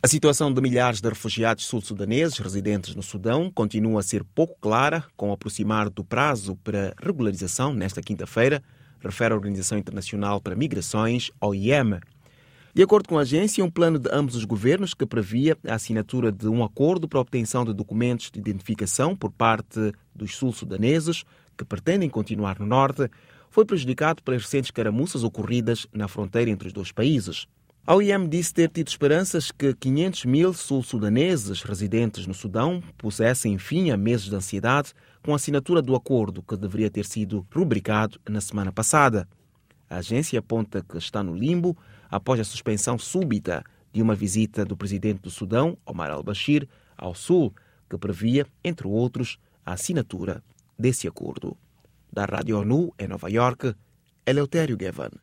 A situação de milhares de refugiados sul-sudaneses residentes no Sudão continua a ser pouco clara, com o aproximar do prazo para regularização nesta quinta-feira, refere a Organização Internacional para Migrações, OIM. De acordo com a agência, um plano de ambos os governos que previa a assinatura de um acordo para a obtenção de documentos de identificação por parte dos sul-sudaneses que pretendem continuar no norte foi prejudicado pelas recentes caramuças ocorridas na fronteira entre os dois países. A OIM disse ter tido esperanças que 500 mil sul-sudaneses residentes no Sudão pusessem fim a meses de ansiedade com a assinatura do acordo que deveria ter sido rubricado na semana passada. A agência aponta que está no limbo após a suspensão súbita de uma visita do presidente do Sudão, Omar al-Bashir, ao sul, que previa, entre outros, a assinatura desse acordo. Da Rádio ONU, em Nova Iorque, Eleutério Gavan.